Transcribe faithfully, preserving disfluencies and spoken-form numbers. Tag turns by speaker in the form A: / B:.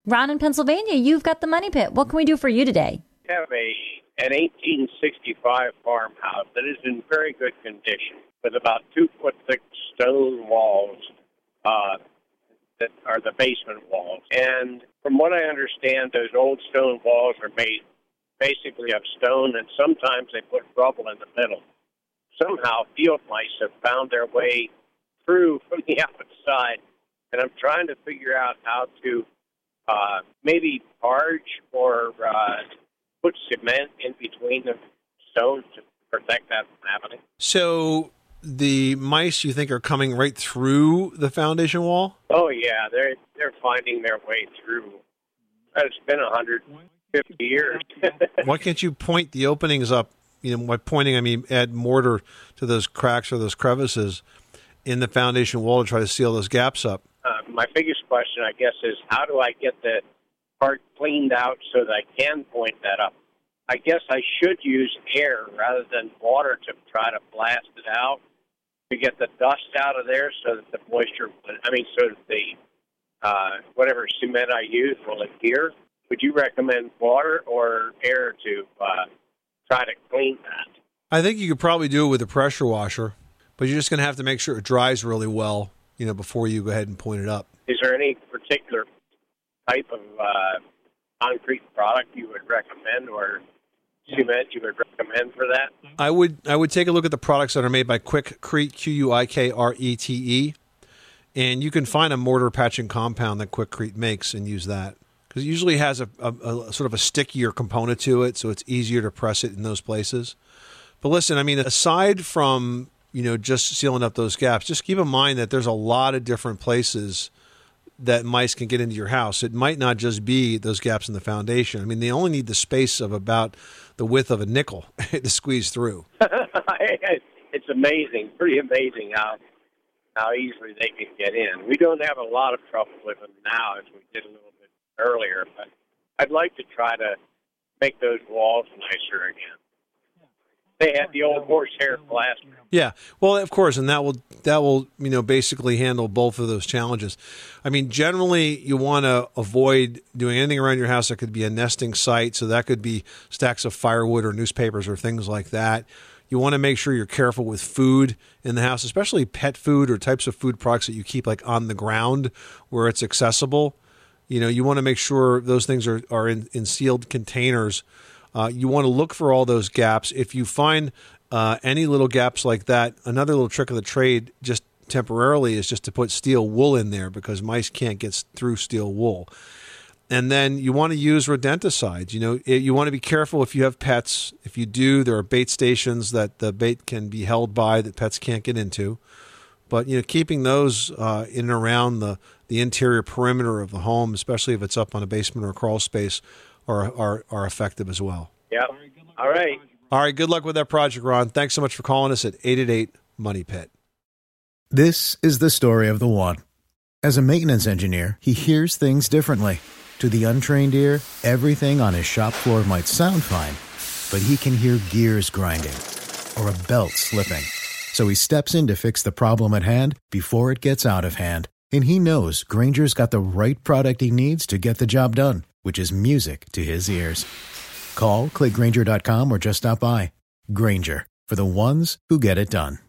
A: Ron in Pennsylvania, you've got the Money Pit. What can we do for you today?
B: I have a an eighteen sixty-five farmhouse that is in very good condition with about two foot thick stone walls uh, that are the basement walls. And from what I understand, those old stone walls are made basically of stone, and sometimes they put rubble in the middle. Somehow field mice have found their way through from the outside, and I'm trying to figure out how to uh, maybe arch or uh, put cement in between the stones to protect that from happening.
C: So the mice, you think, are coming right through the foundation wall?
B: Oh, yeah. They're, they're finding their way through. It's been one hundred fifty years.
C: Why can't you point the openings up? You know, by pointing, I mean add mortar to those cracks or those crevices in the foundation wall to try to seal those gaps up.
B: Uh, my biggest question, I guess, is how do I get the part cleaned out so that I can point that up? I guess I should use air rather than water to try to blast it out to get the dust out of there so that the moisture, I mean, so that the, uh, whatever cement I use will adhere. Would you recommend water or air to uh, try to clean that?
C: I think you could probably do it with a pressure washer, but you're just going to have to make sure it dries really well, you know, before you go ahead and point it up.
B: Is there any particular type of uh, concrete product you would recommend or cement you would recommend for that?
C: I would I would take a look at the products that are made by Quikrete, Q U I K R E T E, and you can find a mortar patching compound that Quikrete makes and use that. Because it usually has a, a, a sort of a stickier component to it, so it's easier to press it in those places. But listen, I mean, aside from, you know, just sealing up those gaps, just keep in mind that there's a lot of different places that mice can get into your house. It might not just be those gaps in the foundation. I mean, they only need the space of about the width of a nickel to squeeze through.
B: It's amazing, pretty amazing how how easily they can get in. We don't have a lot of trouble with them now as we did a little bit earlier, but I'd like to try to make those walls nicer again. They had the old horsehair plaster.
C: Yeah, well, of course, and that will that will you know basically handle both of those challenges. I mean, generally, you want to avoid doing anything around your house that could be a nesting site. So that could be stacks of firewood or newspapers or things like that. You want to make sure you're careful with food in the house, especially pet food or types of food products that you keep like on the ground where it's accessible. You know, you want to make sure those things are are in, in sealed containers. Uh, you want to look for all those gaps. If you find uh, any little gaps like that, another little trick of the trade, just temporarily, is just to put steel wool in there because mice can't get through steel wool. And then you want to use rodenticides. You know, you want to be careful if you have pets. If you do, there are bait stations that the bait can be held by that pets can't get into. But, you know, keeping those uh, in and around the, the interior perimeter of the home, especially if it's up on a basement or a crawl space, Are, are are effective as well.
B: Yeah. All right.
C: All right. Good luck with that project, Ron. Thanks so much for calling us at eight eight eight, money pit.
D: This is the story of the one. As a maintenance engineer, he hears things differently. To the untrained ear, everything on his shop floor might sound fine, but he can hear gears grinding or a belt slipping. So he steps in to fix the problem at hand before it gets out of hand. And he knows Grainger's got the right product he needs to get the job done, which is music to his ears. Call, click Grainger dot com, or just stop by. Grainger, for the ones who get it done.